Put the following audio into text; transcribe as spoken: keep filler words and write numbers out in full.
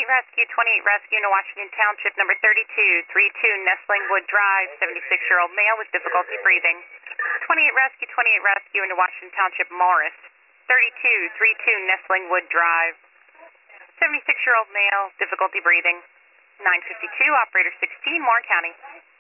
twenty-eight Rescue, twenty-eight Rescue into Washington Township, number thirty-two thirty-two Nestling Wood Drive, seventy-six-year-old male with difficulty breathing. twenty-eight Rescue, twenty-eight Rescue into Washington Township, Morris, thirty-two thirty-two Nestling Wood Drive, seventy-six-year-old male, difficulty breathing. nine fifty-two, operator sixteen, Warren County.